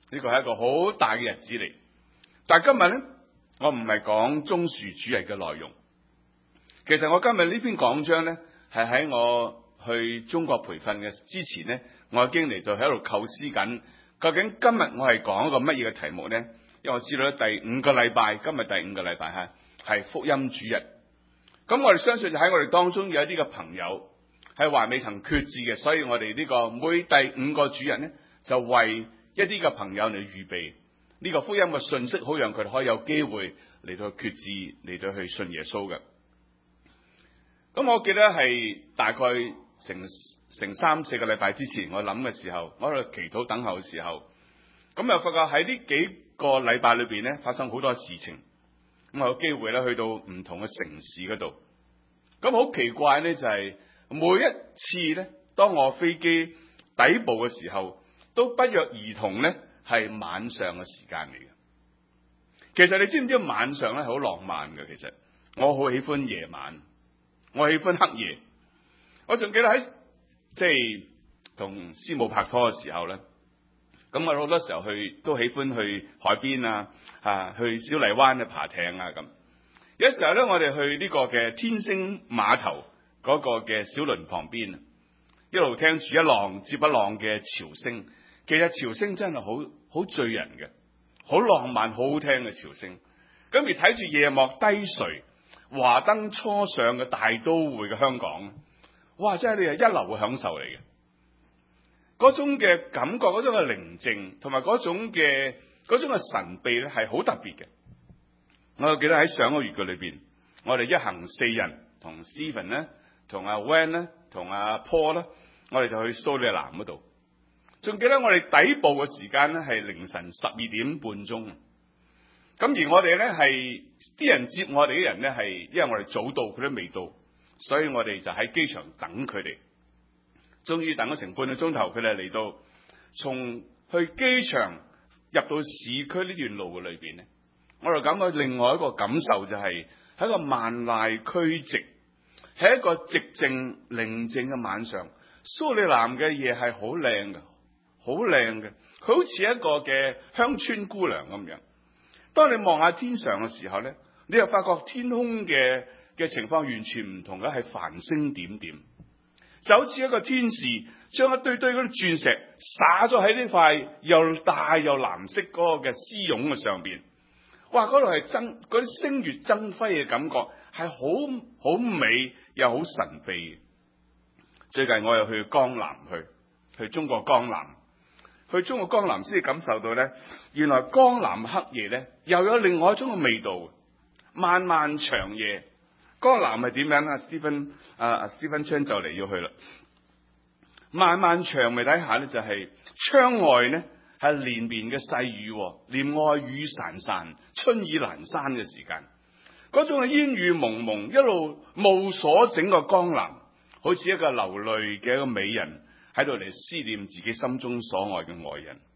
呢個係一個好大嘅日子嚟。但係今日咧，我唔係講棕樹主日嘅內容。其實我今日呢篇講章咧，係喺我去中國培訓嘅之前咧，我已經嚟到喺度構思緊，究竟今日我係講一個乜嘢嘅題目咧？因為我知道咧，第五個禮拜，今日第五個禮拜係福音主日。咁我哋相信就喺我哋當中有一啲嘅朋友係還未曾決志嘅，所以我哋呢個每第五個主日咧，就為一啲嘅朋友嚟預備呢個福音嘅信息，好讓佢哋可以有機會嚟到決志，嚟到去信耶穌嘅。咁我記得係大概成3-4個禮拜之前，我諗嘅時候，我喺度祈禱等候嘅時候，咁又發覺喺呢幾個禮拜裏邊咧，發生好多事情。咁我有機會咧去到唔同嘅城市嗰度，咁好奇怪咧，就係每一次咧，當我飛機抵步嘅時候，都不約而同咧係晚上嘅時間嚟嘅。其實你知唔知晚上咧係好浪漫嘅？其實我好喜歡夜晚，我喜歡黑夜。我仲記得喺即係同師母拍拖嘅時候咧，咁我好多時候都喜歡去海邊去小泥灣去爬艇啊咁。有時候咧，我哋去呢個嘅天星碼頭嗰個嘅小輪旁邊，一路聽住一浪接一浪嘅潮聲。其實潮聲真係好醉人嘅，好浪漫、好好聽嘅潮聲。咁而睇住夜幕低垂、華燈初上嘅大都會嘅香港，哇！真係你係一流嘅享受嚟嘅。嗰種嘅感覺，嗰種嘅寧靜，同埋嗰種嘅神秘咧，係好特別嘅。我記得喺上個月嘅裏邊，我哋一行4人，同 Stephen 咧，同阿 Van 咧，同阿 Paul 咧，我哋就去蘇里南嗰度。仲記得我哋抵步嘅時間咧係凌晨12點半鐘。咁而我哋咧係啲人接我哋啲人咧係，因為我哋早到，佢都未到，所以我哋就喺機場等佢哋。終於等咗成半個鐘頭，佢哋嚟到，從去機場入到市區呢段路嘅裏邊咧，我就感覺另外一個感受就係喺一個萬籟俱寂，喺一個寂靜寧靜嘅晚上，蘇里南嘅夜係好靚嘅，好靚嘅，佢好似一個嘅鄉村姑娘咁樣。當你望下天上嘅時候咧，你又發覺天空嘅情況完全唔同嘅，係繁星點點。就好似一個天使將一堆堆嗰啲鑽石灑咗喺呢塊又大又藍色嗰個嘅絲絨嘅上邊，哇！嗰度係嗰啲星月爭輝嘅感覺，係好美又好神秘。最近我又去江南，去中國江南，去中國江南先至感受到咧，原來江南黑夜咧又有另外一種嘅味道。漫漫長夜，江南係點樣啊？Stephen Chan 就嚟要去啦。漫漫長夜底下咧，就係窗外咧係連綿嘅細雨，簾外雨潺潺，春意闌珊嘅時間。嗰種嘅煙雨蒙蒙，一路霧鎖整個江南，好似一個流淚嘅一個美人喺度嚟思念自己心中所愛嘅愛人。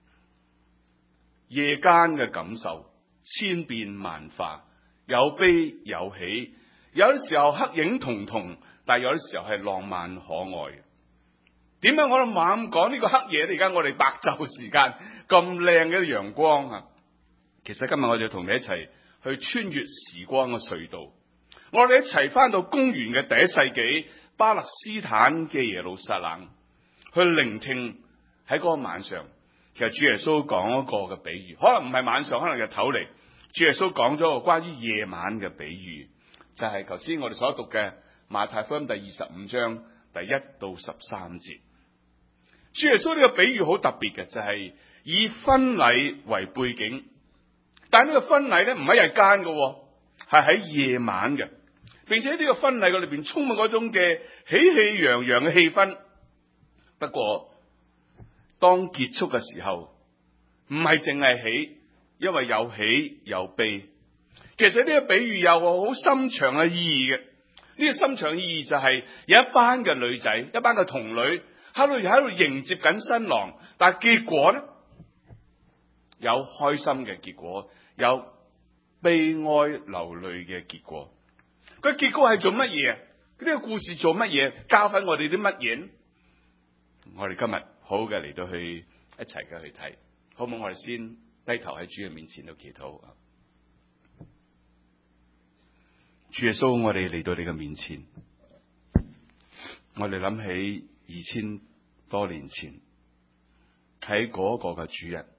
夜間嘅感受千變萬化，有悲有喜。有啲時候黑影彤彤，但係有啲時候係浪漫可愛嘅。點解我哋猛講呢個黑夜咧？而家我哋白晝時間咁靚嘅陽光啊！其實今日我就同你一齊去穿越時光嘅隧道，我哋一齊翻到公元嘅第1世紀巴勒斯坦嘅耶路撒冷，去聆聽喺嗰個晚上，其實主耶穌講一個嘅比喻，可能唔係晚上，可能日頭嚟。主耶穌講咗個關於夜晚嘅比喻。就係頭先我哋所讀嘅馬太福音第25章第1到13節。主耶穌呢個比喻好特別嘅，就係以婚禮為背景，但係呢個婚禮咧唔喺日間嘅，係喺夜晚嘅，並且呢個婚禮嘅裏邊充滿嗰種嘅喜氣洋洋嘅氣氛。不過當結束嘅時候，唔係淨係喜，因為有喜有悲。其實呢個比喻有個好深長嘅意義嘅，呢個深長意義就係有一班嘅女仔，一班嘅童女喺度迎接緊新郎，但係結果咧有開心嘅結果，有悲哀流淚嘅結果。個結果係做乜嘢？呢個故事做乜嘢？教訓我哋啲乜嘢？我哋今日好嘅嚟到去一齊嘅去睇。 好唔好？我哋先低頭喺主嘅面前度祈禱。主耶穌，我哋嚟到你嘅面前，我哋諗起2000多年前喺嗰個嘅主日，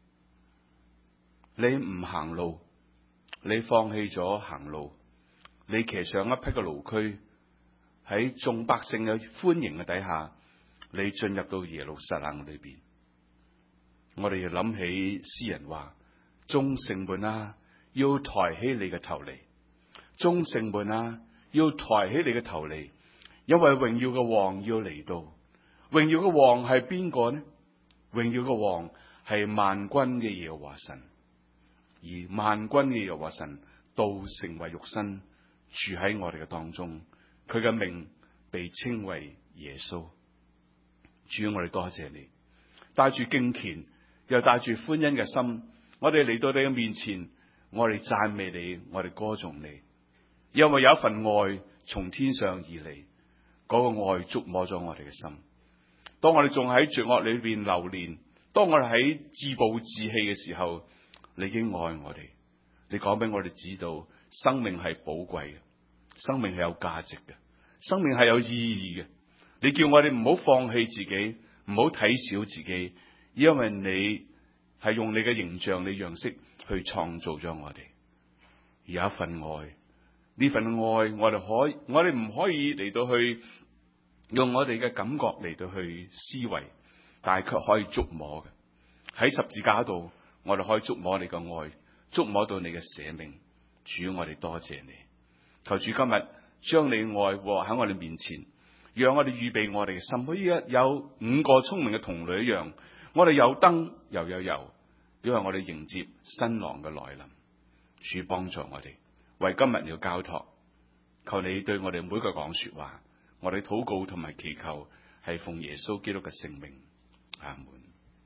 你唔行路，你放棄咗行路，你騎上一匹嘅驢駒，喺眾百姓嘅歡迎嘅底下，你進入到耶路撒冷裏邊。我哋要諗起詩人話：眾城門啊，要抬起你嘅頭嚟；眾城門啊，要抬起你嘅頭嚟，因為榮耀嘅王要嚟到。榮耀嘅王係邊個呢？榮耀嘅王係萬軍嘅耶和華神，而萬軍嘅耶和華神道成為肉身，住喺我哋嘅當中。佢嘅名被稱為耶穌。主，我哋多謝你，帶住敬虔又帶住歡欣嘅心，我哋嚟到你嘅面前，我哋讚美你，我哋歌頌你，因為有一份愛從天上而嚟，嗰個愛觸摸咗我哋嘅心。當我哋仲喺罪惡裏邊流連，當我哋喺自暴自棄嘅時候，你已經愛我哋。你講俾我哋知道，生命係寶貴嘅，生命係有價值嘅，生命係有意義嘅。你叫我哋唔好放棄自己，唔好睇小自己，因為你係用你嘅形象、你樣式去創造咗我哋。而有一份愛，呢份愛我哋唔可以嚟到去用我哋嘅感覺嚟到去思維，但係卻可以觸摸嘅。喺十字架度，我哋可以觸摸你嘅愛，觸摸到你嘅捨命。主，我哋多謝你。求主今日將你愛和喺我哋面前，讓我哋預備我哋嘅心，好似有5個聰明嘅童女一樣，我哋有燈又有油，因為我哋迎接新郎嘅來臨。主幫助我哋，為今日要交託，求你對我哋每個講說話，我哋禱告同埋祈求係奉耶穌基督嘅聖名，阿門。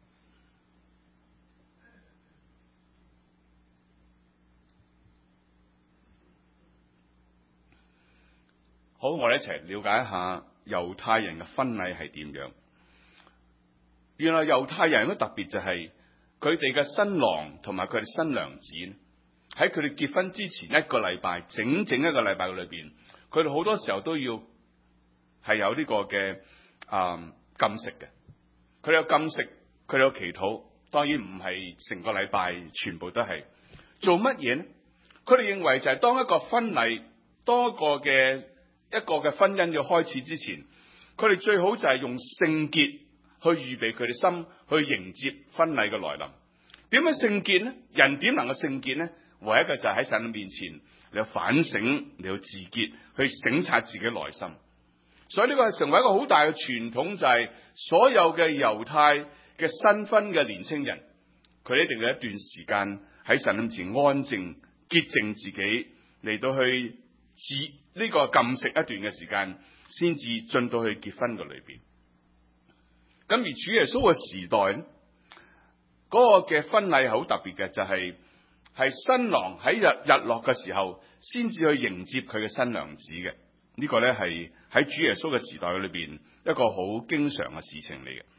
好，我哋一齊了解一下猶太人嘅婚禮係點樣。原來猶太人都特別就係佢哋嘅新郎同埋佢哋新娘子喺佢哋結婚之前一個禮拜，整整一個禮拜裏邊，佢哋好多時候都要係有呢個嘅禁食嘅。佢哋有禁食，佢哋有祈禱，當然唔係成個禮拜全部都係做乜嘢呢？佢哋認為就係當一個婚禮，當一個嘅婚姻要開始之前，佢哋最好就係用聖潔去預備佢哋心，去迎接婚禮嘅來臨。點樣聖潔呢？人點能夠聖潔呢？唯一嘅就係喺神嘅面前，你要反省，你要自潔，去省察自己內心。所以呢個係成為一個好大嘅傳統，就係所有嘅猶太嘅新婚嘅年青人，佢哋一定要一段時間喺神面前安靜潔淨自己，嚟到去呢個禁食一段嘅時間，先至進到去結婚嘅裏邊。咁而主耶穌嘅時代咧，嗰個嘅婚禮好特別嘅，就係新郎喺日落嘅時候，先至去迎接佢嘅新娘子嘅。呢個咧係喺主耶穌嘅時代裏邊一個好經常嘅事情嚟嘅。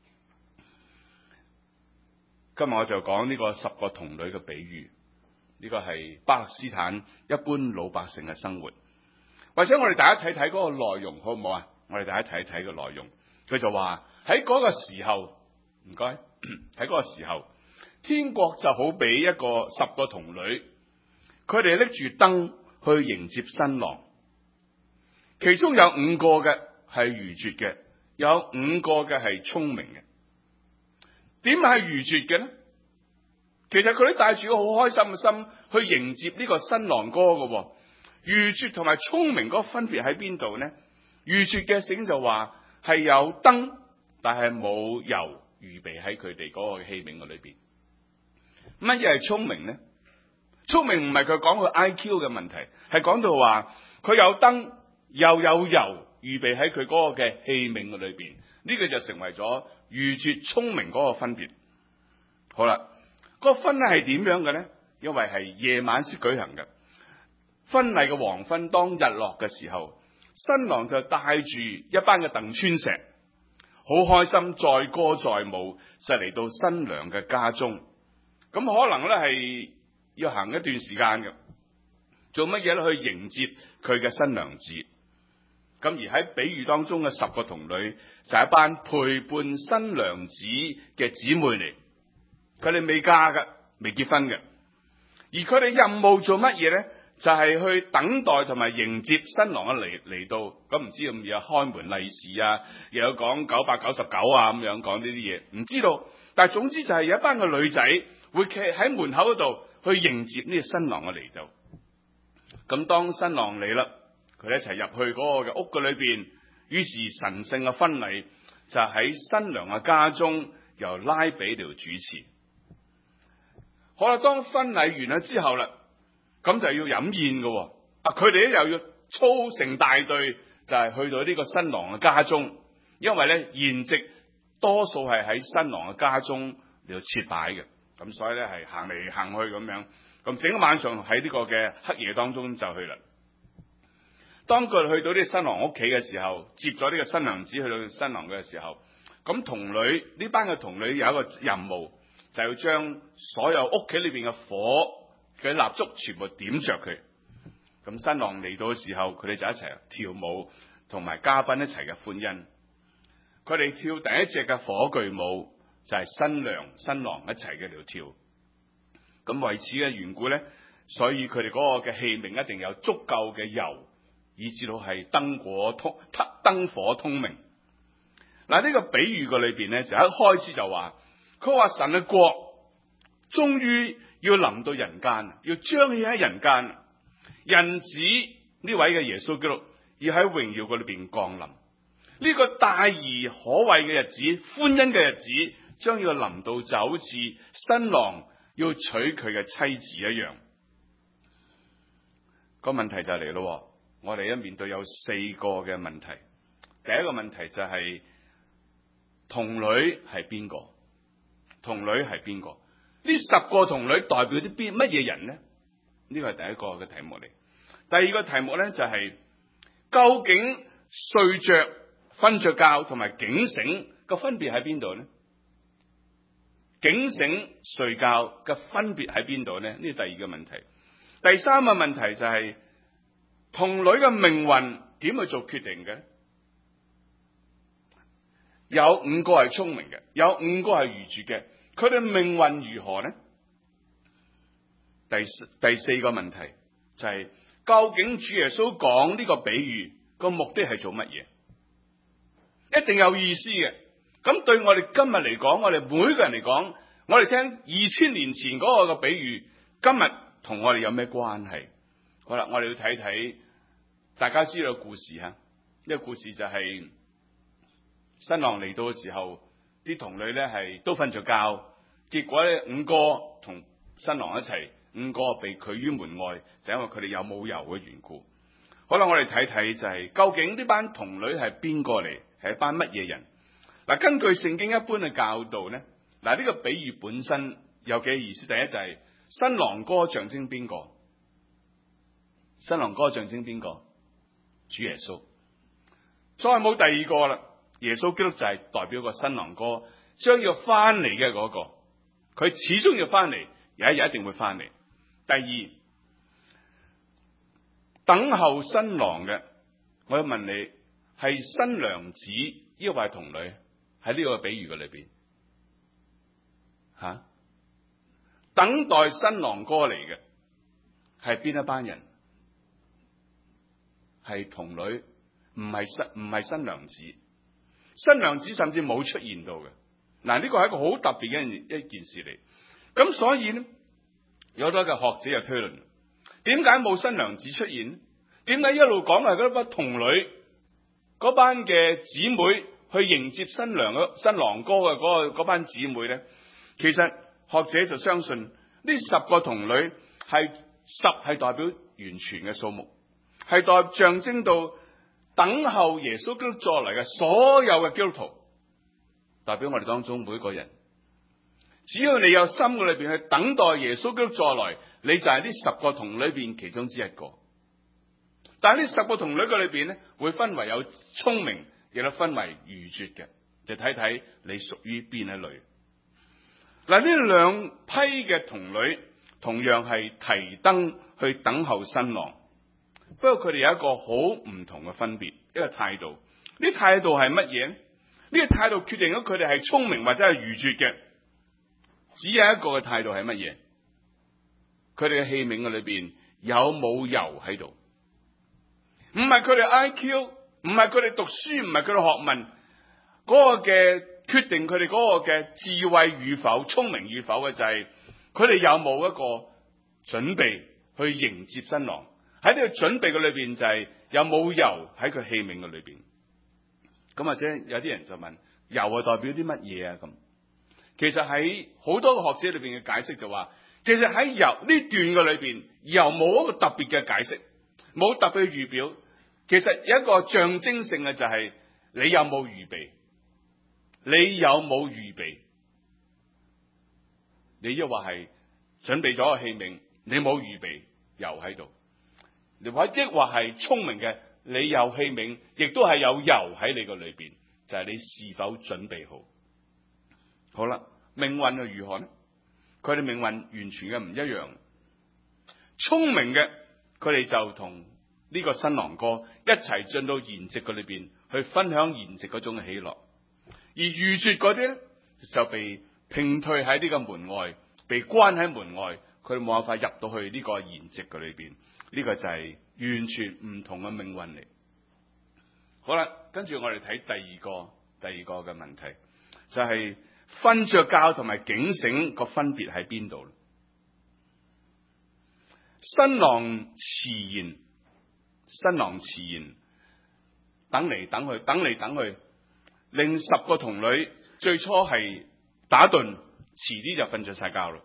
今日我就講呢個10個童女嘅比喻，呢個係巴勒斯坦一般老百姓嘅生活。或者我哋大家睇睇嗰個內容好唔好啊？我哋大家睇一睇個內容。佢就話喺嗰個時候，唔該，喺嗰個時候，天國就好比一個10個童女，佢哋拎住燈去迎接新郎。其中有5個嘅係愚拙嘅，有5個嘅係聰明嘅。點係愚拙嘅呢？其實佢哋帶住個好開心嘅心去迎接呢個新郎哥嘅。愚拙同埋聰明嗰個分別喺邊度呢？愚拙嘅聖經就話係有燈，但係冇油預備喺佢哋嗰個器皿嘅裏邊。乜嘢係聰明呢？聰明唔係佢講佢 IQ 嘅問題，係講到話佢有燈又有油預備喺佢嗰個嘅器皿嘅裏邊。呢個就成為咗愚拙聰明嗰個分別。好啦，嗰個婚禮係點樣嘅呢？因為係夜晚先舉行嘅。婚禮嘅黃昏，當日落嘅時候，新郎就帶住一班嘅鄧川石， 好開心，載歌載舞，就嚟到新娘嘅家中。咁可能咧係要行一段時間嘅，做乜嘢咧？去迎接佢嘅新娘子。咁而喺比喻當中嘅10個童女就係一班陪伴新娘子嘅姊妹嚟，佢哋未嫁嘅，未結婚嘅，而佢哋任務做乜嘢咧？就係去等待同埋迎接新郎嘅嚟到。咁唔知有冇有開門利是啊？又有講999啊咁樣講呢啲嘢，唔知道。但係總之就係有一班嘅女仔會企喺門口嗰度去迎接呢個新郎嘅嚟到。咁當新郎嚟啦，佢哋一齊入去嗰個嘅屋嘅裏邊，於是神聖嘅婚禮就喺新娘嘅家中由拉比嚟主持。好啦，當婚禮完咗之後啦，咁就要飲宴嘅。佢哋咧又要操成大隊，就係去到呢個新郎嘅家中，因為咧筵席多數係喺新郎嘅家中嚟到設擺嘅，咁所以咧係行嚟行去咁樣，咁整個晚上喺呢個嘅黑夜當中就去啦。當佢去到呢個新郎屋企嘅時候，接咗呢個新娘子去到新郎嘅時候，咁童女呢班嘅童女有一個任務，就要將所有屋企裏邊嘅火嘅蠟燭全部點着佢。咁新郎嚟到嘅時候，佢哋就一齊跳舞，同埋嘉賓一齊嘅歡欣。佢哋跳第一隻嘅火炬舞，就係新娘新郎一齊嘅嚟跳。咁為此嘅緣故咧，所以佢哋嗰個嘅器皿一定有足夠嘅油，以至到係燈火通明。嗱，呢個比喻嘅裏邊咧，就一開始就話，佢話神嘅國終於要臨到人間，要彰顯喺人間。人子呢位嘅耶穌基督要喺榮耀嘅裏邊降臨。呢個大而可畏嘅日子，歡欣嘅日子，將要臨到，就好似新郎要娶佢嘅妻子一樣。個問題就嚟咯，我哋一面對有4個嘅問題。第一個問題就係童女係邊個？童女係邊個？呢10個童女代表啲乜嘢人呢？呢個係第一個嘅題目嚟。第二個題目咧就係究竟睡着、瞓着覺同埋警醒嘅分別喺邊度呢？警醒、睡覺嘅分別喺邊度呢？呢個第二個問題。第三個問題就係童女嘅命運點去做決定嘅？有5個係聰明嘅，有5個係愚拙嘅，佢哋命運如何呢？第4個問題就係究竟主耶穌講呢個比喻個目的係做乜嘢？一定有意思嘅。咁對我哋今日嚟講，我哋每個人嚟講，我哋聽2000年前嗰個嘅比喻，今日同我哋有咩關係？好啦，我哋要睇睇，大家知道個故事吓。呢個故事就係新郎嚟到嘅時候，啲童女咧係都瞓着覺，結果咧5個同新郎一齊，5個被拒於門外，就因為佢哋有冇油嘅緣故。好啦，我哋睇睇就係究竟呢班童女係邊個嚟？係一班乜嘢人？嗱，根據聖經一般嘅教導咧，嗱，呢個比喻本身有幾個意思。第一就係新郎哥象徵邊個？新郎哥象徵邊個？主耶穌。再冇第二個啦，耶穌基督就係代表個新郎哥將要翻嚟嘅嗰個，佢始終要翻嚟，有一日一定會翻嚟。第二，等候新郎嘅，我要問你，係新娘子抑或係童女？喺呢個比喻嘅裏邊，等待新郎哥嚟嘅係邊一班人？係童女，唔係新娘子。新娘子甚至冇出現到嘅。嗱，呢個係一個好特別嘅一件事嚟。咁所以呢，有好多嘅學者就推論，點解冇新娘子出現？點解一路講係嗰班童女嗰班嘅姊妹去迎接新郎哥嘅嗰班姊妹咧？其實學者就相信呢10個童女係10係代表完全嘅數目，係象徵到等候耶穌基督再來嘅所有嘅基督徒，代表我哋當中每一個人。只要你有心嘅裏邊去等待耶穌基督再來，你就係呢10個童女裏邊其中之一個。但係呢10個童女嘅裏邊咧，會分為有聰明，亦都分為愚拙嘅。 就睇睇你屬於邊一類。嗱，呢兩批嘅童女同樣係提燈去等候新郎，不過佢哋有一個好唔同嘅分別，一個態度。呢態度係乜嘢呢？呢個態度決定咗佢哋係聰明或者係愚拙嘅。只有一個嘅態度係乜嘢？佢哋嘅器皿嘅裏邊有冇油喺度？唔係佢哋 IQ， 唔係佢哋讀書，唔係佢哋學問嗰個嘅決定，佢哋嗰個嘅智慧與否、聰明與否嘅就係佢哋有冇一個準備去迎接新郎。喺呢個準備嘅裏邊就係有冇油喺佢器皿嘅裏邊。咁或者有啲人就問，油係代表啲乜嘢啊？咁其實喺好多個學者裏邊嘅解釋就話，其實喺油呢段嘅裏邊，油冇一個特別嘅解釋，冇特別嘅預表。其實有一個象徵性嘅就係你有冇預備，你有冇預備？你亦話係準備咗個器皿，你冇預備油喺度。你話亦話係聰明嘅，你有器皿，亦都係有油喺你個裏邊，就係你是否準備好？好啦，命運又如何呢？佢哋命運完全嘅唔一樣。聰明嘅，佢哋就同呢個新郎哥一齊進到筵席嘅裏邊，去分享筵席嗰種嘅喜樂。而愚拙嗰啲咧，就被摒退喺呢個門外，被關喺門外，佢哋冇辦法入到去呢個筵席嘅裏邊。呢個就係完全唔同嘅命運嚟。好啦，跟住我哋睇第二個嘅問題，就係瞓着覺同埋警醒個分別喺邊度？新郎遲延，等嚟等去，令10個童女最初係打盹，遲啲就瞓着晒覺啦。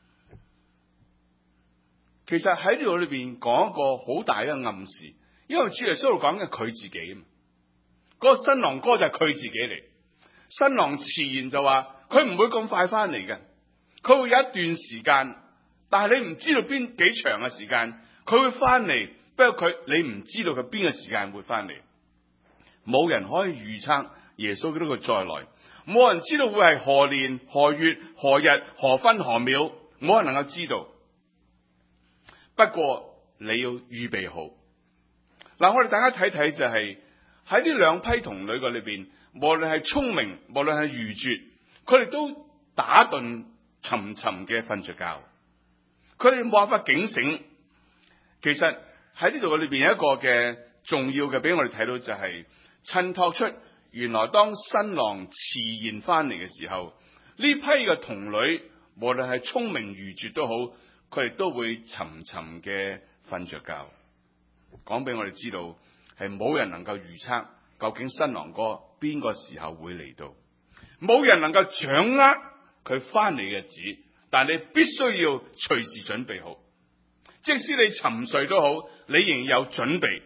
其實喺呢度裏邊講一個好大嘅暗示，因為主耶穌講嘅佢自己啊嘛，嗰個新郎哥就係佢自己嚟。新郎遲延就話佢唔會咁快翻嚟嘅，佢會有一段時間，但係你唔知道幾長嘅時間佢會翻嚟。不過你唔知道佢邊個時間會翻嚟，冇人可以預測耶穌基督嘅再來，冇人知道會係何年何月何日何分何秒，冇人能夠知道。不過你要預備好。嗱，我哋大家睇睇就係喺呢兩批童女嘅裏邊，無論係聰明，無論係愚拙，佢哋都打盹沉沉嘅瞓着覺，佢哋冇辦法警醒。其實喺呢度嘅裏邊有一個嘅重要嘅俾我哋睇到，就係襯托出原來當新郎遲延翻嚟嘅時候，呢批嘅童女無論係聰明愚拙都好，佢哋都會沉沉嘅瞓着覺。講俾我哋知道，係冇人能夠預測究竟新郎哥邊個時候會嚟到，冇人能夠掌握佢翻嚟嘅日子，但你必須要隨時準備好。即使你沉睡都好，你仍然有準備。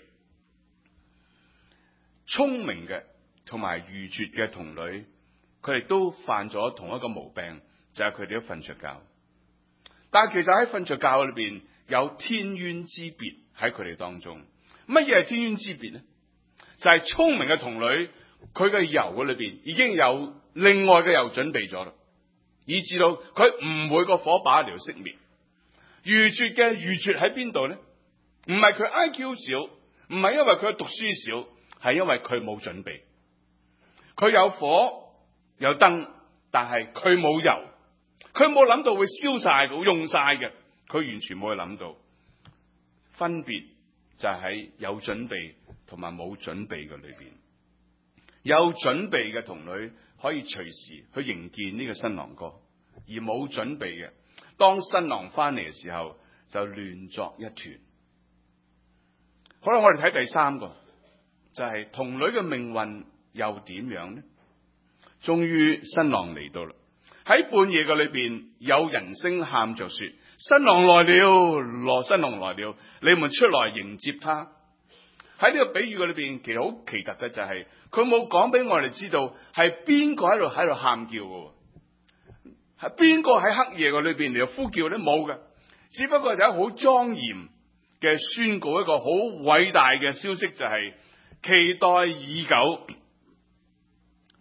聰明嘅同埋愚拙嘅童女，佢哋都犯咗同一個毛病，就係佢哋都瞓着覺。但係其實喺瞓着覺裏邊有天淵之別喺佢哋當中。乜嘢係天淵之別呢？就係聰明嘅童女，佢嘅油嘅裏邊已經有另外嘅油準備咗啦，以至到佢唔會個火把一條熄滅。愚拙嘅愚拙喺邊度呢？唔係佢 IQ 少，唔係因為佢讀書少，係因為佢冇準備。佢有火有燈，但係佢冇油，佢冇諗到會燒晒到用晒嘅，佢完全冇去諗到。分別就係喺有準備同埋冇準備嘅裏邊。有準備嘅童女可以隨時去迎見呢個新郎哥，而冇準備嘅，當新郎翻嚟嘅時候就亂作一團。好啦，我哋睇第三個，就係童女嘅命運又點樣呢？終於新郎嚟到啦，喺半夜嘅裏邊有人聲喊着說：新郎來了，新郎來了，你們出來迎接他。喺呢個比喻嘅裏邊，其實好奇特嘅就係佢冇講俾我哋知道係邊個喺度喊叫嘅，係邊個喺黑夜嘅裏邊嚟呼叫咧？冇嘅，只不過就係好莊嚴嘅宣告，一個好偉大嘅消息，就係期待已久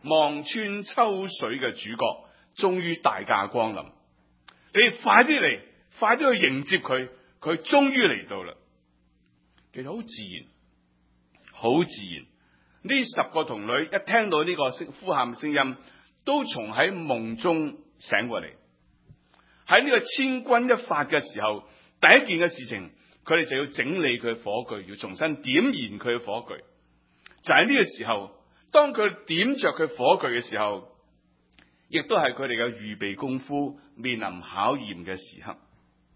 望穿秋水嘅主角終於大駕光臨，你快啲嚟，快啲去迎接佢，佢終於嚟到啦。其實好自然，好自然。呢10個童女一聽到呢個呼喊嘅聲音，都從喺夢中醒過嚟。喺呢個千鈞一髮嘅時候，第一件嘅事情，佢哋就要整理佢嘅火炬，要重新點燃佢嘅火炬。就喺呢個時候，當佢點着佢火炬嘅時候，亦都係佢哋嘅預備功夫面臨考驗嘅時刻。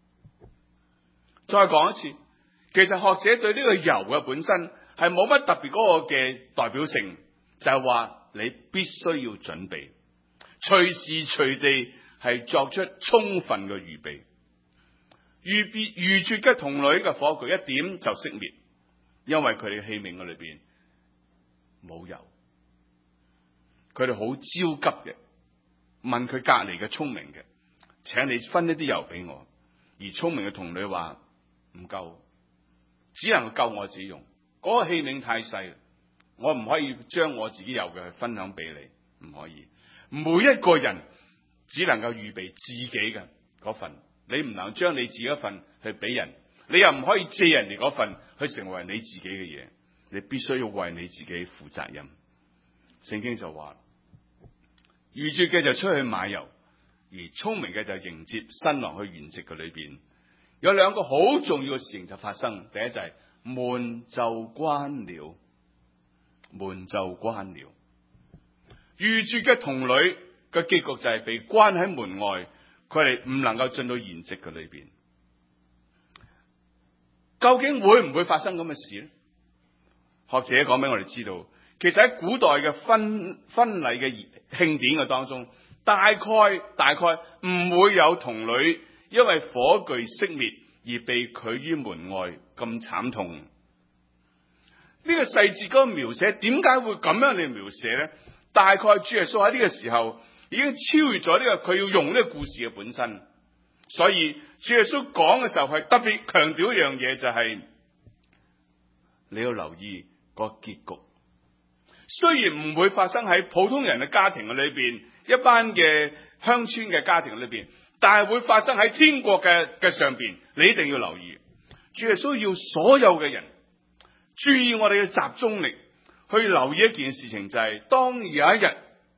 再講一次，其實學者對呢個油嘅本身係冇乜特別嗰個嘅代表性，就係話你必須要準備，隨時隨地係作出充分嘅預備。愚拙嘅童女嘅火炬一點就熄滅，因為佢哋嘅器皿嘅裏邊冇油。佢哋好焦急嘅問佢隔籬嘅聰明嘅，請你分一啲油俾我。而聰明嘅童女話唔夠，只能夠我自己用。嗰個器皿太細，我唔可以將我自己有嘅去分享俾你，唔可以。每一個人只能夠預備自己嘅嗰份，你唔能將你自己一份去俾人，你又唔可以借人哋嗰份去成為你自己嘅嘢，你必須要為你自己負責任。聖經就話，愚拙嘅就出去買油，而聰明嘅就迎接新郎去筵席嘅裏邊。有兩個好重要嘅事情就發生，第一就係門就關了，門就關了。愚拙嘅童女嘅結局就係被關喺門外，佢哋唔能夠進到筵席嘅裏邊。究竟會唔會發生咁嘅事呢？學者講俾我哋知道，其實喺古代嘅婚禮嘅慶典嘅當中，大概唔會有童女因為火炬熄滅而被拒於門外咁慘痛。呢個細節嗰個描寫點解會咁樣嚟描寫呢？大概主耶穌喺呢個時候已經超越咗呢個佢要用呢個故事嘅本身，所以主耶穌講嘅時候係特別強調一樣嘢，就係你要留意個結局。雖然唔會發生喺普通人嘅家庭嘅裏邊，一班嘅鄉村嘅家庭嘅裏邊，但係會發生喺天國嘅上邊，你一定要留意。主耶穌要所有嘅人注意我哋嘅集中力，去留意一件事情，就係當有一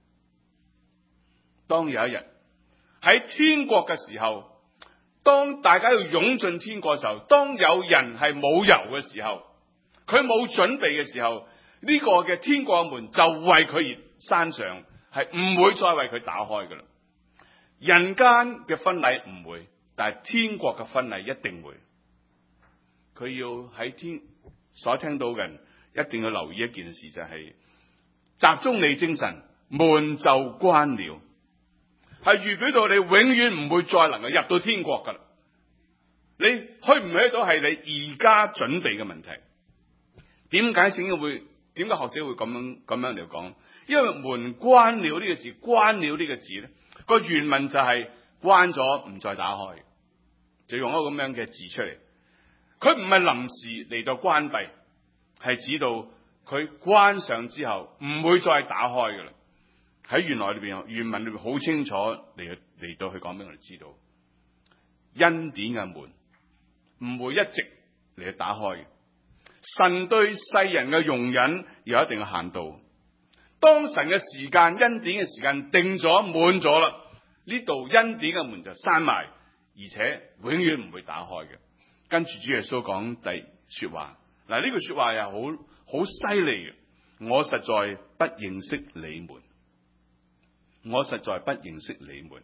日喺天國嘅時候，當大家要湧進天國嘅時候，當有人係冇油嘅時候，佢冇準備嘅時候，呢個嘅天國嘅門就為佢而閂上，係唔會再為佢打開噶啦。人間嘅婚禮唔會，但係天國嘅婚禮一定會。佢要喺天所聽到嘅人一定要留意一件事，就係集中你精神，門就關了，係預表到你永遠唔會再能夠入到天國噶啦。你去唔去得到係你而家準備嘅問題。點解學者會咁樣嚟講？因為門關了呢個字，關了呢個字咧，個原文就係關咗唔再打開，就用一個咁樣嘅字出嚟。佢唔係臨時嚟到關閉，係指到佢關上之後唔會再打開噶啦。喺原文裏邊好清楚嚟到去講俾我哋知道，恩典嘅門唔會一直嚟到打開。神對世人嘅容忍有一定嘅限度。當神嘅時間、恩典嘅時間定咗滿咗啦，呢度恩典嘅門就閂埋，而且永遠唔會打開嘅。跟住主耶穌講第說話，嗱，呢句說話又好犀利嘅。我實在不認識你們，我實在不認識你們。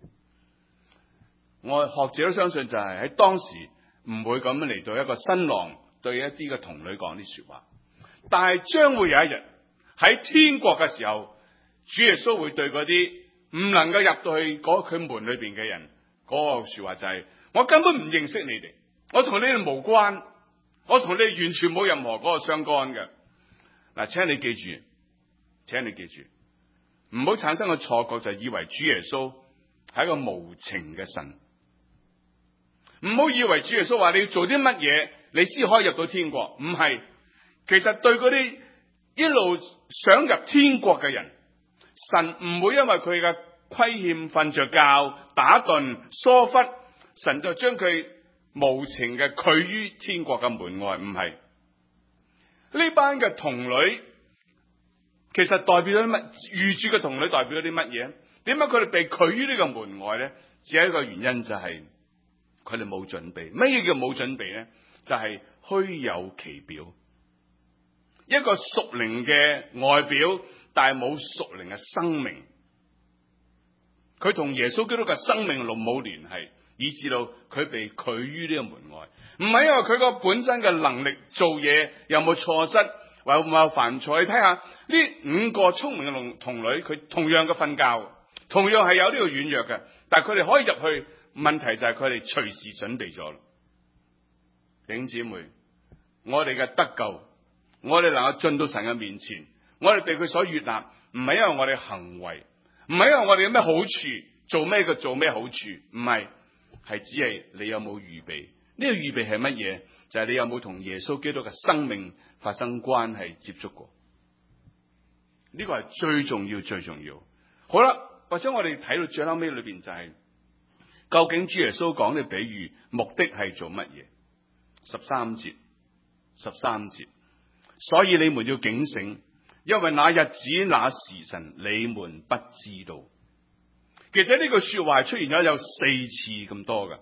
我學者都相信就係喺當時唔會咁樣嚟到一個新郎對一啲嘅童女講啲說話，但係將會有一日喺天國嘅時候，主耶穌會對嗰啲唔能夠入到去佢門裏邊嘅人，嗰個說話就係：我根本唔認識你哋，我同你哋無關，我同你哋完全冇任何嗰個相干嘅。嗱，請你記住，唔好產生個錯覺，就以為主耶穌係一個無情嘅神。唔好以為主耶穌話你要做啲乜嘢，你先可以入到天國。唔係，其實對嗰啲一路想入天國嘅人， 神唔會因為佢嘅虧欠、瞓着覺、打盹、疏忽，神就將佢無情嘅拒於天國嘅門外。唔係，呢班嘅童女其實代表咗乜？愚拙嘅童女代表咗啲乜嘢？點解佢哋被拒於呢個門外咧？只係一個原因，就係佢哋冇準備。乜嘢叫冇準備咧？就係虛有其表，一個屬靈嘅外表，但係冇屬靈嘅生命。佢同耶穌基督嘅生命冇聯繫，以至到佢被拒於呢個門外。唔係因為佢個本身嘅能力做嘢有冇錯失，或有冇犯錯。你睇下呢5個聰明嘅童女，佢同樣嘅瞓覺，同樣係有呢個軟弱嘅，但係佢哋可以入去。問題就係佢哋隨時準備咗。弟兄姊妹，我哋嘅得救，我哋能夠進到神嘅面前，我哋被佢所悅納，唔係因為我哋行為，唔係因為我哋有咩好處，做咩嘅做咩好處，唔係，係只係你有冇預備。呢個預備係乜嘢？就係你有冇同耶穌基督嘅生命發生關係接觸過。呢個係最重要最重要。好啦，或者我哋睇到最後尾裏邊就係，究竟主耶穌講嘅比喻目的係做乜嘢？13節，所以你們要警醒，因為那日子那時辰你們不知道。其實呢句說話出現咗有4次咁多㗎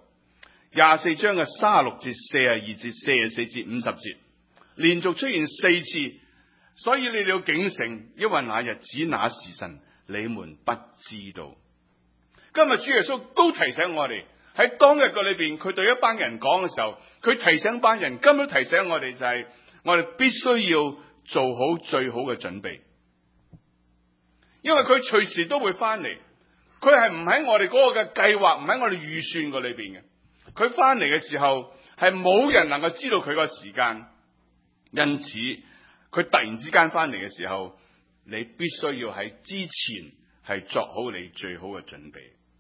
，24章嘅36節、42節、44節、50節，連續出現4次。所以你哋要警醒，因為那日子那時辰你們不知道。今日主耶穌都提醒我哋，喺當日嘅裏邊，佢對一班人講嘅時候，佢提醒班人，今日提醒我哋就係，我哋必須要做好最好嘅準備，因為佢隨時都會翻嚟，佢係唔喺我哋嗰個嘅計劃，唔喺我哋預算個裏邊嘅。佢翻嚟嘅時候，係冇人能夠知道佢個時間，因此佢突然之間翻嚟嘅時候，你必須要喺之前係作好你最好嘅準備。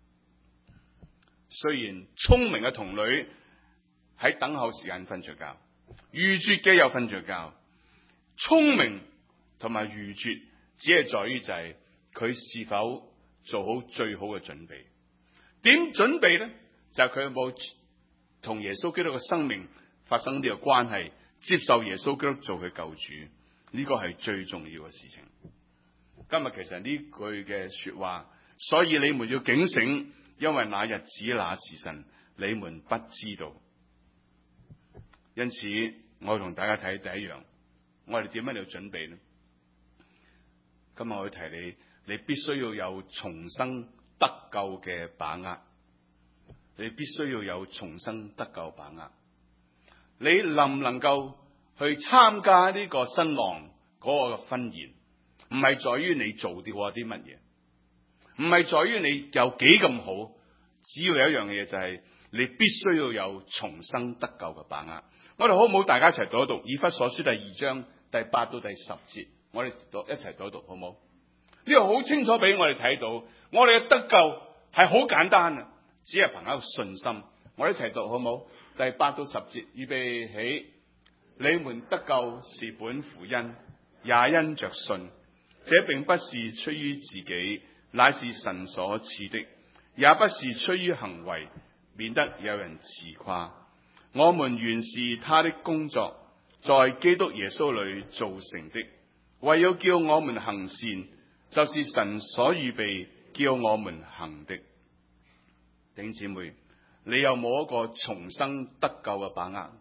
雖然聰明嘅童女喺等候時間瞓着覺，愚拙嘅又瞓着覺。聰明同埋愚拙只係在於就係佢是否做好最好嘅準備。點準備呢？就係佢有冇同耶穌基督嘅生命發生呢個關係，接受耶穌基督做佢救主，呢個係最重要嘅事情。今日其實呢句嘅說話，所以你們要警醒，因為那日子那時辰你們不知道。因此我同大家睇第一樣，我哋點樣嚟準備呢？今日我要提你，你必須要有重生得救嘅把握，你必須要有重生得救把握。你能唔能夠去參加呢個新郎嗰個婚宴？唔係在於你做啲乜嘢，唔係在於你有幾咁好，只要有一樣嘢就係你必須要有重生得救嘅把握。我哋好唔好大家一齊讀一讀以弗所書第2章第8到第10節？我哋一齊讀一讀好唔好？呢個好清楚俾我哋睇到，我哋嘅得救係好簡單啊，只係憑一個信心。我哋一齊讀好唔好？第8到10節，預備起，你們得救是本乎恩，也因着信。這並不是出於自己，乃是神所賜的，也不是出於行為，免得有人自誇。我們原是他的工作，在基督耶穌裏造成的，為要叫我們行善，就是神所預備叫我們行的。弟兄姊妹，你有冇一個重生得救嘅把握？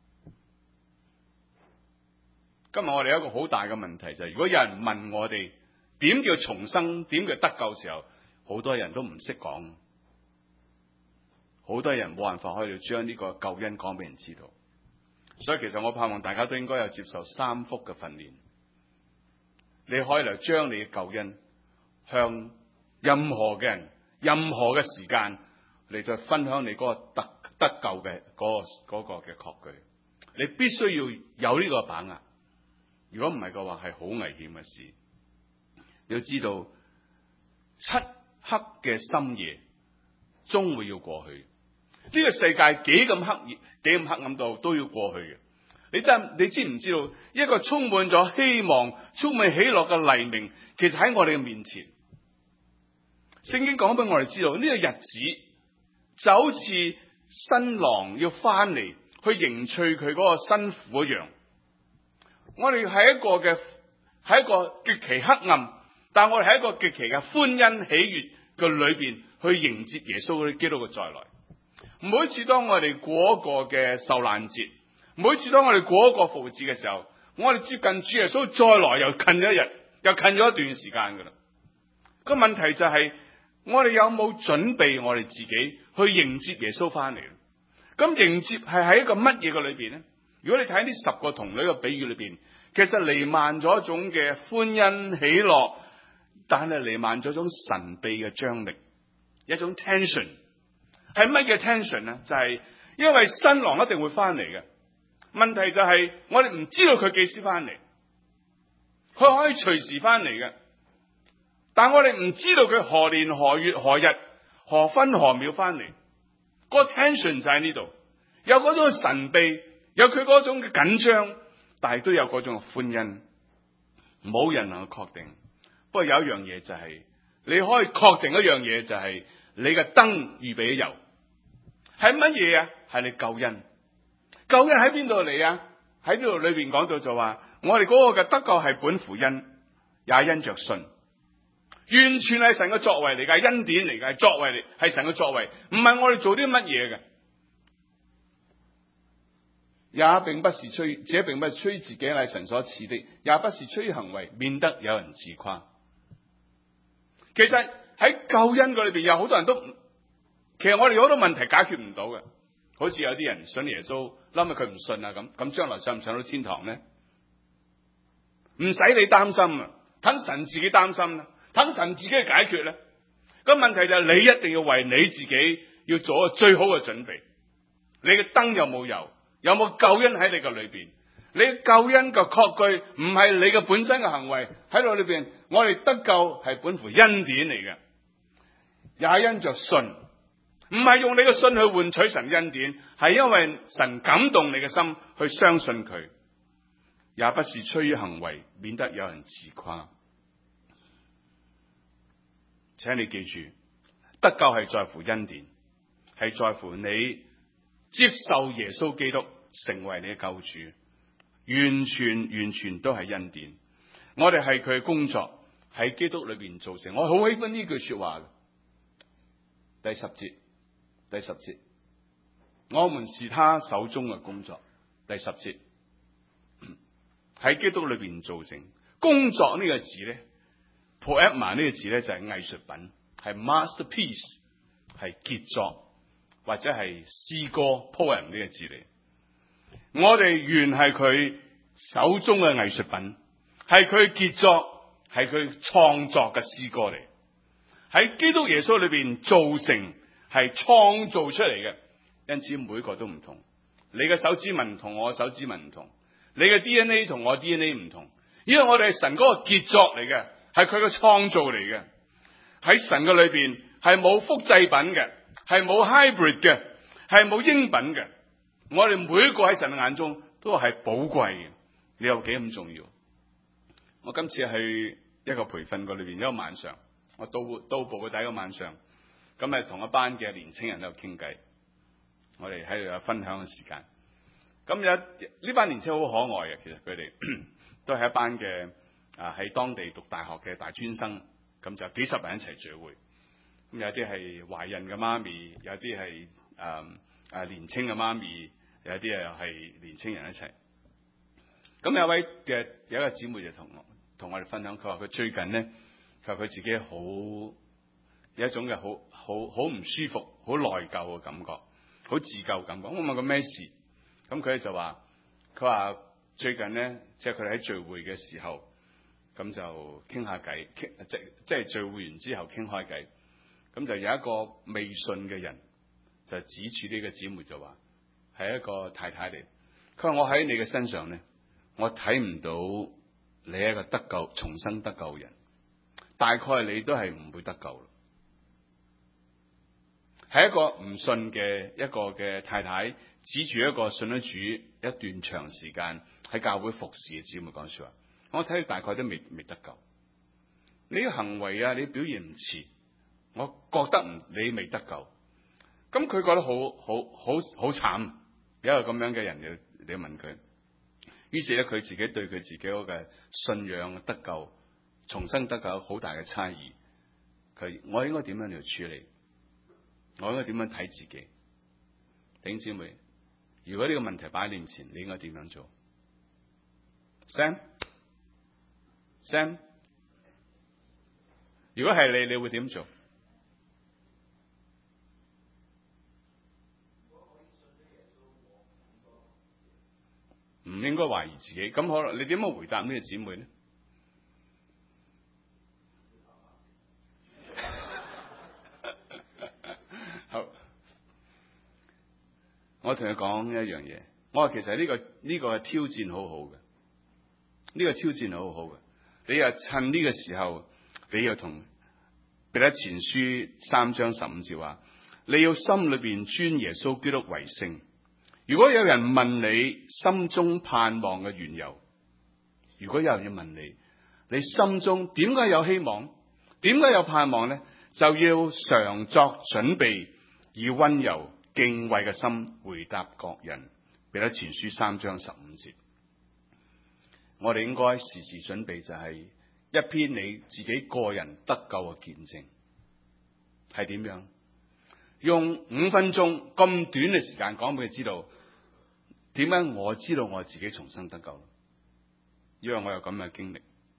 今日我哋有一個好大嘅問題就係，如果有人問我哋點叫重生，點叫得救嘅時候，好多人都唔識講，好多人冇辦法可以將呢個救恩講俾人知道。所以其實我盼望大家都應該有接受3福嘅訓練，你可以嚟將你嘅救恩向任何嘅人、任何嘅時間嚟到分享你嗰個得救嘅嗰個嘅確據。你必須要有呢個把握。如果唔係嘅話，係好危險嘅事。你要知道，漆黑嘅深夜終會要過去。呢個世界幾咁黑暗到都要過去嘅。你知唔知道一個充滿咗希望、充滿喜樂嘅黎明，其實喺我哋嘅面前。 聖經講俾我哋知道，呢個日子就好似新郎要翻嚟去迎娶佢嗰個新婦一樣。我哋係一個極其黑暗，但我哋喺一個極其嘅歡欣喜悅嘅裏邊去迎接耶穌基督嘅再來。每次當我哋過一個嘅受難節，每次當我哋過一個復活節嘅時候，我哋接近主耶穌再來又近咗一日，又近咗一段時間噶啦。個問題就係我哋有冇準備我哋自己去迎接耶穌翻嚟？咁迎接係喺一個乜嘢嘅裏邊呢？如果你睇呢10個童女嘅比喻裏邊，其實彌漫咗一種嘅歡欣喜樂，但係彌漫咗一種神秘嘅張力，一種 tension。係乜嘢 tension 呢？就係因為新郎一定會翻嚟嘅。問題就係我哋唔知道佢幾時翻嚟，佢可以隨時翻嚟嘅，但我哋唔知道佢何年何月何日何分何秒翻嚟。個 tension 就喺呢度，有嗰種神秘，有佢嗰種嘅緊張，但係都有嗰種嘅歡欣，冇人能夠確定。不過有一樣嘢就係，你可以確定一樣嘢就係，你嘅燈預備咗油，係乜嘢啊？係你救恩。救恩喺邊度嚟啊？喺呢度裏邊講到就話，我哋嗰個嘅得救係本乎恩，也因着信。完全係神嘅作為嚟㗎，恩典嚟㗎，係作為嚟，係神嘅作為，唔係我哋做啲乜嘢嘅。也並不是吹，這並不是吹自己，係神所賜的，也不是吹行為，免得有人自誇。其實喺救恩嗰裏邊，有好多人都，其實我哋有好多問題解決唔到嘅，好似有啲人信耶穌，諗下佢唔信啊咁將來上唔上到天堂呢？唔使你擔心啊，等神自己擔心啦。等神自己去解決咧，個問題就係你一定要為你自己要做個最好嘅準備。你嘅燈有冇油？有冇救恩喺你嘅裏邊？你救恩嘅確據唔係你嘅本身嘅行為喺度裏邊，我哋得救係本乎恩典嚟嘅，也因着信，唔係用你嘅信去換取神恩典，係因為神感動你嘅心去相信佢，也不是出於行為，免得有人自誇。請你記住，得救係在乎恩典，係在乎你接受耶穌基督成為你嘅救主，完全都係恩典。我哋係佢嘅工作喺基督裏邊造成。我好喜歡呢句說話嘅，第十節，我們是他手中嘅工作。第10節喺基督裏邊造成。工作呢個字咧，poema 呢個字咧就係藝術品，係 masterpiece， 係傑作或者係詩歌 poem 呢個字嚟。我哋原係佢手中嘅藝術品，係佢傑作，係佢創作嘅詩歌嚟。喺基督耶穌裏邊造成，係創造出嚟嘅，因此每個都唔同。你嘅手指紋同我手指紋唔同，你嘅 DNA 同我 DNA 唔同，因為我哋係神嗰個傑作嚟嘅，係佢嘅創造嚟嘅。喺神嘅裏邊係冇複製品嘅，係冇 hybrid 嘅，係冇英品嘅。我哋每一個喺神嘅眼中都係寶貴嘅。你有幾咁重要？我今次去一個培訓個裏邊一個晚上，我到步嘅第一個晚上，咁係同一班嘅年青人喺度傾偈，我哋喺度有分享嘅時間。咁有呢班年青人好可愛嘅，其實佢哋都係一班嘅喺當地讀大學嘅大專生，咁就幾十人一齊聚會。咁有啲係懷孕嘅媽咪，有啲係年青嘅媽咪，有啲又係年青人一齊。咁有一個姊妹就同我哋分享，佢話佢最近咧，佢話佢自己有一種嘅好唔舒服、好內疚嘅感覺，好自疚感覺。我問佢咩事，咁佢就話，佢話最近咧，即係佢哋喺聚會嘅時候，咁就傾下偈，即係聚會完之後傾開偈，咁就有一個未信嘅人就指住呢個姊妹就話，係一個太太嚟。佢話我喺你嘅身上咧，我睇唔到你係一個得救、重生得救嘅人，大概你都係唔會得救。係一個唔信嘅一個嘅太太，指住一個信咗主一段長時間喺教會服侍嘅姊妹講說話，我睇你大概都未得救。你嘅行為啊，你表現唔似， 我覺得你未得救。咁佢覺得好慘，有一個咁樣嘅人你問佢，於是咧佢自己對佢自己嗰個信仰得救、重生得救好大嘅差異。我應該點樣嚟處理？我應該點樣睇自己？弟兄姊妹，如果呢個問題擺喺你面前，你應該點樣做 ？Sam， 如果係你會點做？唔應該懷疑自己。咁可能你點樣回答呢個姊妹呢？好，我同佢講一樣嘢。我話其實呢個挑戰好好嘅，呢個挑戰好好嘅。你又趁呢個時候，你又同彼得前書3章15節話，你要心裏邊尊耶穌基督為聖。如果有人問你心中盼望嘅緣由，如果有人要問你，你心中點解有希望？點解有盼望呢？就要常作準備，以溫柔敬畏嘅心回答各人。彼得前書3章15節，我哋應該時時準備，就係一篇你自己個人得救嘅見證，係點樣？用5分鐘咁短嘅時間講俾佢知道，點解我知道我自己重生得救？因為我有咁嘅經歷，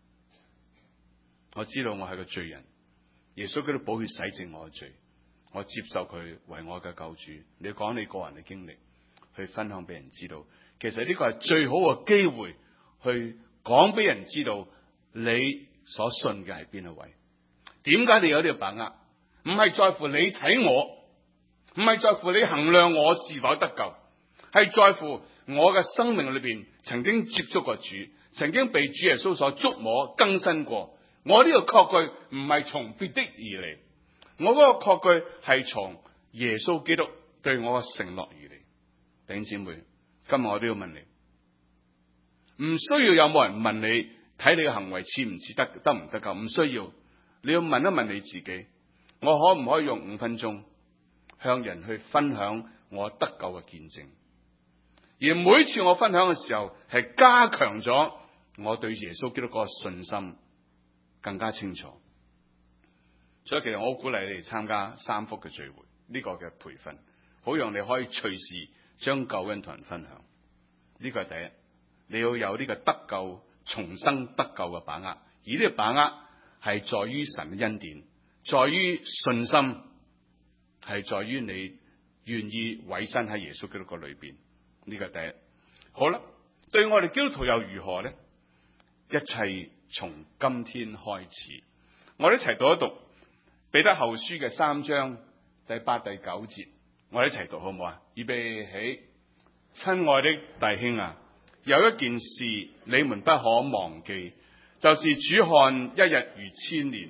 我知道我係個罪人，耶穌基督寶血洗淨我嘅罪，我接受佢為我嘅救主。你要講你個人嘅經歷，去分享俾人知道，其實呢個係最好嘅機會，去講俾人知道你所信嘅係邊一位。點解你有呢個把握？唔係在乎你睇我，唔係在乎你衡量我是否得救，係在乎我嘅生命裏邊曾經接觸過主，曾經被主耶穌所觸摸更新過。我呢個確據唔係從別的而嚟，我嗰個確據係從耶穌基督對我嘅承諾而嚟。弟兄姊妹，今日我都要問你，唔需要有冇人問你睇你嘅行為似唔似得唔得救，唔需要。你要問一問你自己，我可唔可以用5分鐘向人去分享我得救嘅見證？而每次我分享嘅時候，係加強咗我對耶穌基督嗰個信心更加清楚。所以其實我好鼓勵你哋參加3福嘅聚會，呢個嘅培訓，好讓你可以隨時將救恩同人分享。呢個係第一，你要有呢個得救、重生得救嘅把握。而呢個把握係在於神嘅恩典，在於信心，係在於你願意委身喺耶穌基督個裏邊。呢個係第一。好啦，對我哋基督徒又如何呢？一切從今天開始，我哋一齊讀一讀彼得後書嘅3章第8、第9節，我哋一齊讀好唔好啊？預備起，親愛的弟兄啊，有一件事你們不可忘記，就是主看一日如千年，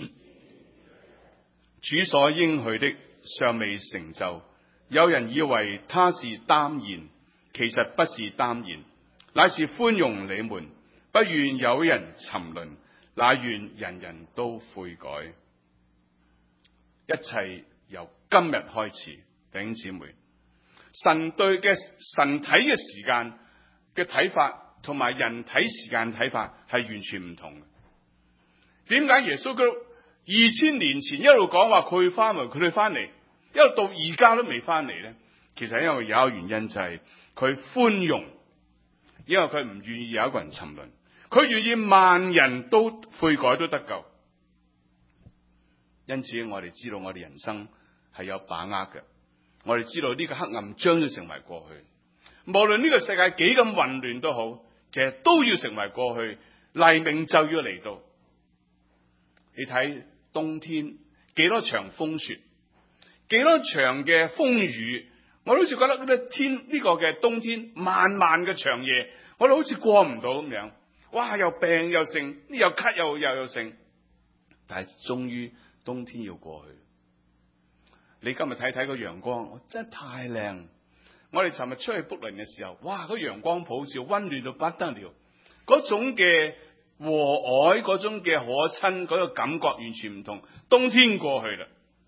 主所應許的尚未成就。有人以為他是耽延，其實不是耽延，乃是寬容你們，不願有人沉淪，乃願人人都悔改。一切由今日開始，弟兄姊妹，神對嘅神體嘅時間嘅睇法，同埋人體時間睇法係完全唔同嘅。點解耶穌基督2000年前一路講話佢會翻嚟，佢會翻嚟，一路到而家都未翻嚟呢？其實因為有一個原因，就係佢寬容，因為佢唔願意有一個人沉淪，佢願意萬人都悔改都得救。因此我哋知道我哋人生係有把握嘅，我哋知道呢個黑暗將要成為過去，無論呢個世界幾咁混亂都好，其實都要成為過去，黎明就要嚟到。你睇冬天幾多場風雪，幾多場嘅風雨，我都好似覺得呢個嘅冬天漫漫嘅長夜，我哋好似過唔到咁樣。哇，又病又剩，又咳又剩，但係終於冬天要過去。你今日睇睇個陽光，真係太靚。我哋尋日出去卜林嘅時候，哇，個陽光普照，溫暖到不得了。嗰種嘅和藹嗰種嘅可親嗰個感覺完全唔同。冬天過去啦，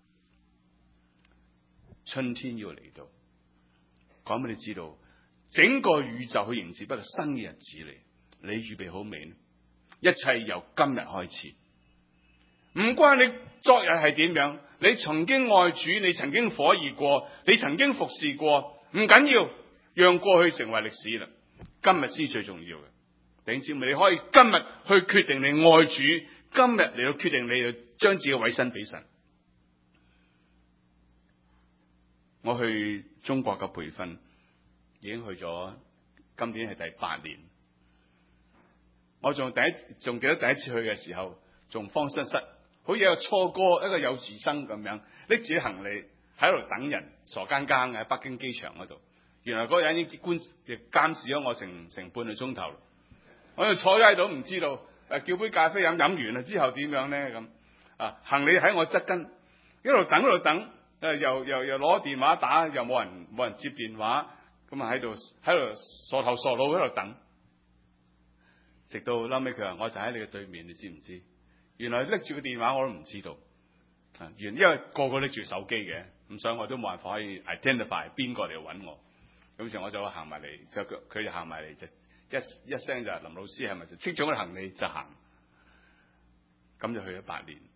春天要嚟到，講俾你知道，整個宇宙去迎接一個新嘅日子嚟。你預備好未呢？一切由今日開始，唔關你昨日係點樣，你曾經愛主，你曾經火熱過，你曾經服侍過，唔緊要，讓過去成為歷史啦。今日先最重要嘅，弟兄姊妹，你可以今日去決定你愛主，今日嚟到決定你去將自己委身俾神。我去中國嘅培訓已經去咗，今年係第8年。我仲記得第一次去嘅時候，仲慌失失，好似一個初哥，一個幼稚生咁樣，拎住啲行李喺度等人，傻更更嘅喺北京機場嗰度。原來嗰個人已經監視咗我成半個鐘頭，我就坐咗喺度，唔知道叫杯咖啡飲完啦之後點樣咧咁啊？行李喺我側跟，一路等，又攞電話打，又冇人接電話，咁啊喺度傻頭傻腦喺度等，直到後尾佢話我就喺你嘅對面，你知唔知？原來拎住個電話我都唔知道，因為個個拎住手機嘅，咁所以我都冇辦法可以 identify 邊個嚟揾我。咁時我就行埋嚟，佢就行埋嚟，就一聲就林老師係咪就拎咗我嘅行李就行，咁就去咗8年。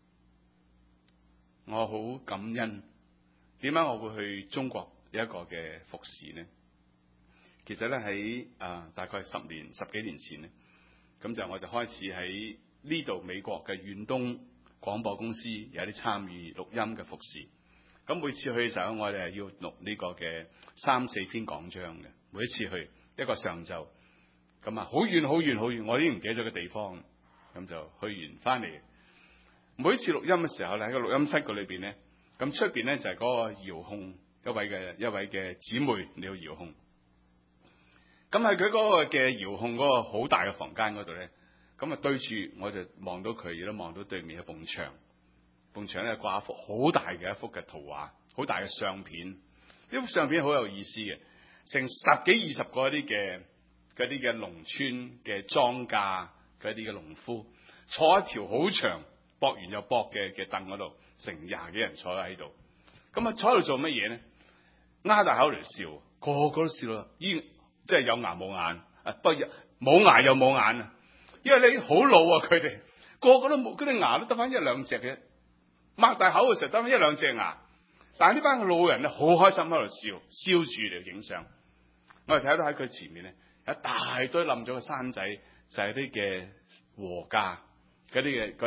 我好感恩，點解我會去中國一個嘅服侍呢？其實咧喺大概十幾年前咧，咁就我就開始喺呢度美國嘅遠東廣播公司有啲參與錄音嘅服侍。咁每次去嘅時候，我哋係要錄呢個嘅3-4篇講章嘅。每一次去一個上晝，咁啊好遠，我已經唔記得咗個地方，咁就去完翻嚟。每一次錄音嘅時候咧，喺個錄音室嗰裏邊咧，咁出邊咧就係嗰個遙控一位嘅姊妹你要遙控。咁喺佢嗰個嘅遙控嗰個好大嘅房間嗰度咧，咁啊對住我就望到佢，亦都望到對面嘅埲牆。埲牆咧掛一幅好大嘅一幅嘅圖畫，好大嘅相片。呢幅相片好有意思嘅，成10幾20個啲嘅農村嘅莊稼嗰啲嘅農夫坐一條好長駁完又駁嘅凳嗰度，成20幾人坐喺度。咁啊坐喺度做乜嘢咧？擘大口嚟笑，個個都笑啦。即係有牙冇眼，不冇牙又冇眼啊！因為你好老啊，佢哋個個都冇，嗰啲牙都得翻1、2隻嘅。擘大口嘅時候得翻1、2隻牙，但係呢班老人咧好開心喺度笑住嚟影相。我哋睇到喺佢前面咧有一大堆冧咗嘅山仔，就係啲嘅禾稼，嗰啲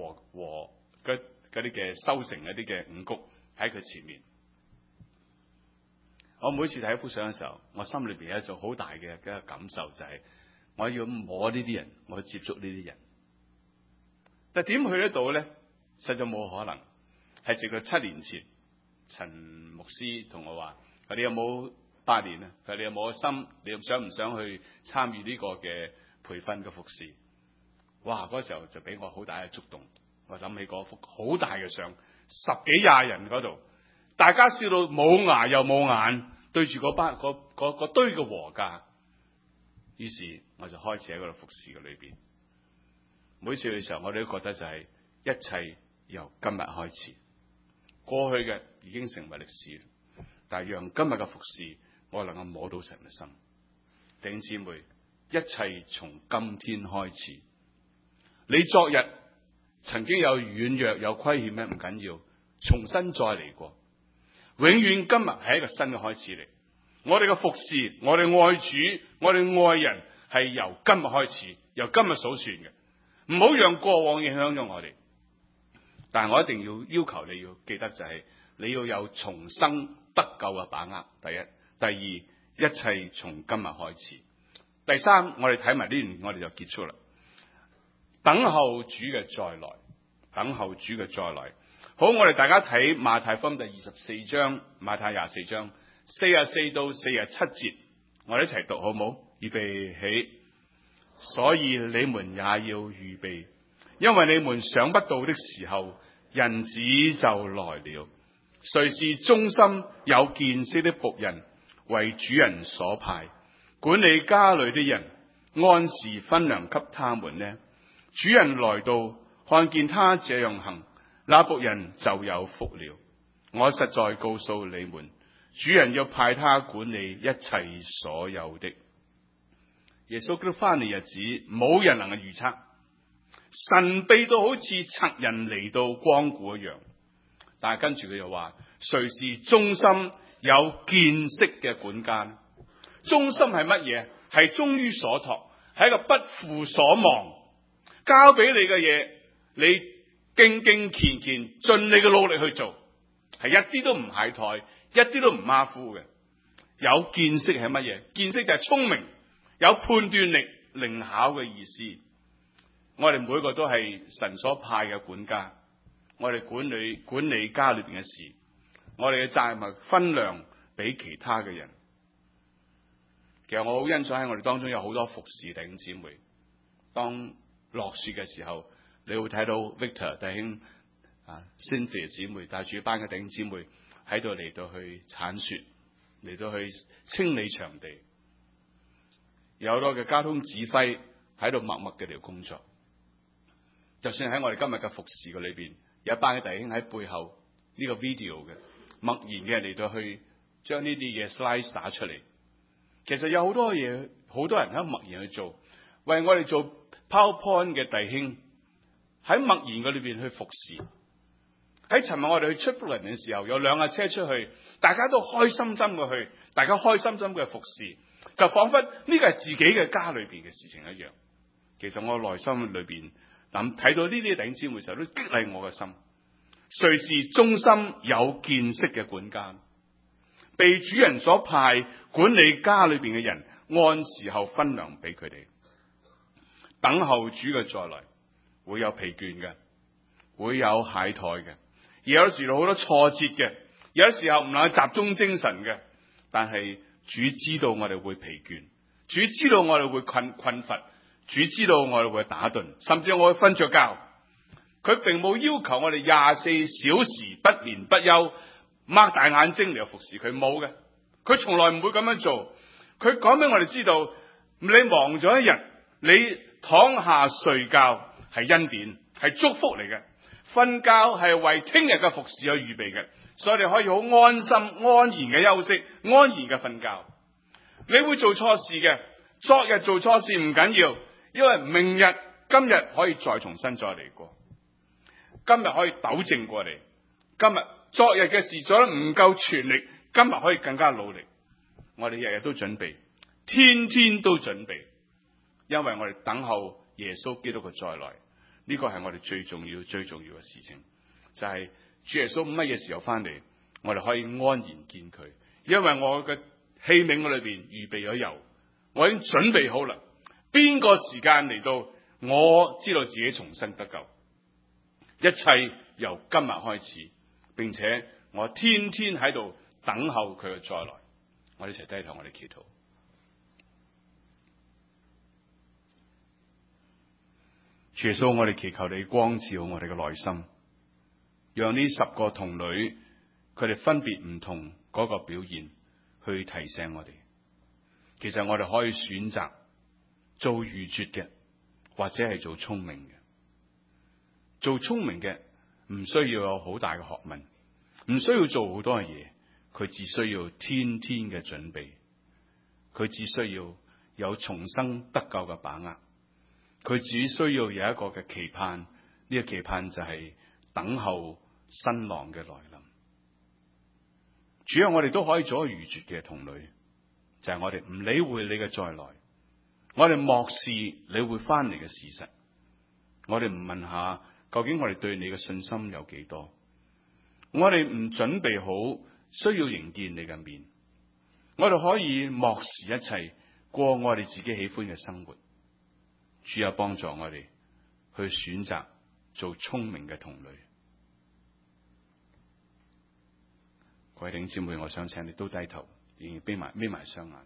嘅收成嗰啲嘅五穀喺佢前面。我每次睇一幅相嘅時候，我心裏邊有一種好大嘅一個感受，就係我要摸呢啲人，我去接觸呢啲人。但係點去得到咧？實在冇可能，係直到7年前，陳牧師同我話：佢哋有冇8年啊？佢哋有冇心？你想唔想去參與呢個嘅培訓嘅服侍？哇！嗰時候就俾我好大嘅觸動。我諗起嗰幅好大嘅相，10幾20人嗰度，大家笑到冇牙又冇眼，對住嗰堆嘅禾稼。於是我就開始喺嗰度服侍嘅裏邊。每次嘅時候，我哋都覺得就係一切由今日開始，過去嘅已經成為歷史，但係讓今日嘅服侍，我能夠摸到神嘅心。弟兄姊妹，一切從今天開始。你昨日曾經有軟弱有虧欠咩？唔緊要，重新再嚟過。永遠今日係一個新嘅開始嚟。我哋嘅服侍，我哋愛主，我哋愛人，係由今日開始，由今日數算嘅。唔好讓過往影響咗我哋。但係我一定要求你要記得，就係你要有重生得救嘅把握。第一，第二，一切從今日開始。第三，我哋睇埋呢段，我哋就結束啦。等候主嘅再來，等候主嘅再來。好，我哋大家睇馬太福音第24章，馬太24章44到47節，我哋一齊讀好唔好？預備起。所以你們也要預備，因為你們想不到的時候，人子就來了。誰是忠心有見識的僕人，為主人所派，管理家裏的人， 按時分糧給他們呢？主人來到，看見他這樣行，那僕人就有福了。我實在告訴你們，主人要派他管理一切所有的。耶穌基督翻嚟日子，冇人能夠預測，神秘到好似賊人嚟到光顧一樣。但係跟住佢又話，誰是忠心有見識嘅管家呢？忠心係乜嘢？係忠於所託，係一個不負所望，交俾你嘅嘢，你敬敬虔虔，盡你嘅努力去做，係一啲都唔懈怠，一啲都唔馬虎嘅。有見識係乜嘢？見識就係聰明，有判斷力、靈巧嘅意思。我哋每個都係神所派嘅管家，我哋管理家裏邊嘅事，我哋嘅責任係分糧俾其他嘅人。其實我好欣賞喺我哋當中有好多服侍弟兄姊妹。當落雪嘅時候，你會睇到 Victor 弟兄Cynthia 姊妹帶住一班嘅弟兄姊妹喺度嚟到去鏟雪，嚟到去清理場地。有好多嘅交通指揮喺度默默嘅嚟工作。就算喺我哋今日嘅服侍嘅裏邊，有一班嘅弟兄喺背後呢個 video 嘅默然嘅嚟到去將呢啲嘢 slice 打出嚟。其實有好多嘢，好多人喺默然去做，為我哋做 PowerPoint 嘅弟兄喺默然嘅裏邊去服侍。喺尋日我哋去出 Brooklyn 嘅時候，有兩架車出去，大家都開心心嘅去，大家開心心嘅服侍，就彷彿呢個係自己嘅家裏邊嘅事情一樣。其實我內心裏邊睇到呢啲弟兄姊妹嘅時候，都激勵我嘅心。誰是忠心有見識嘅管家？被主人所派管理家裏邊嘅人，按時候分糧俾佢哋，等候主嘅再來，會有疲倦嘅，會有懈怠嘅，而有時好多挫折嘅，有時候唔能夠集中精神嘅。但係主知道我哋會疲倦，主知道我哋會困乏，主知道我哋會打盹，甚至我會瞓着覺。佢並冇要求我哋24小時不眠不休，擘大眼睛嚟服侍佢，冇嘅。佢從來唔會咁樣做。佢講俾我哋知道，你忙咗一日，你躺下睡覺係恩典，係祝福嚟嘅。瞓覺係為聽日嘅服侍而預備嘅，所以你可以好安心、安然嘅休息，安然嘅瞓覺。你會做錯事嘅，昨日做錯事唔緊要，因為明日、今日可以再重新再嚟過，今日可以糾正過嚟。今日昨日嘅事做得唔夠全力，今日可以更加努力。我哋日日都準備，天天都準備，因為我哋等候耶穌基督嘅再來。呢個係我哋最重要嘅事情，就係主耶穌乜嘢時候翻嚟，我哋可以安然見佢。因為我嘅器皿裏邊預備咗油，我已經準備好啦。邊個時間嚟到，我知道自己重新得救。一切由今日開始，並且我天天喺度等候佢嘅再來。我哋一齊低頭，我哋祈禱。主耶穌，我哋祈求你光照我哋嘅內心，讓呢10個童女佢哋分別唔同嗰個表現，去提醒我哋。其實我哋可以選擇做愚拙嘅，或者係做聰明嘅。做聰明嘅唔需要有好大嘅學問，唔需要做好多嘅嘢，佢只需要天天嘅準備，佢只需要有重生得救嘅把握。佢只需要有一個嘅期盼，呢個期盼就係等候新郎嘅來臨。主啊，我哋都可以做一個愚拙嘅童女，就係我哋唔理會你嘅再來，我哋漠視你會翻嚟嘅事實，我哋唔問下究竟我哋對你嘅信心有幾多，我哋唔準備好需要迎見你嘅面，我哋可以漠視一切，過我哋自己喜歡嘅生活。主有幫助我哋去選擇做聰明嘅童女。各位弟兄姊妹，我想請你都低頭，仍然眯埋雙眼。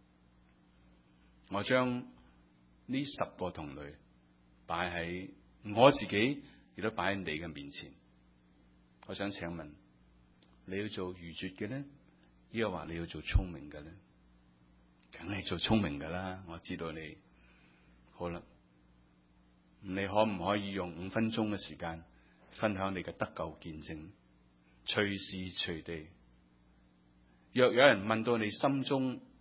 我將呢10個童女擺喺我自己，亦都擺喺你嘅面前。我想請問，你要做愚拙嘅呢？抑或話你要做聰明嘅呢？梗係做聰明噶啦，我知道你好啦，你可唔可以用5分鐘嘅時間分享你嘅得救見證？隨時隨地，若有人問到你心中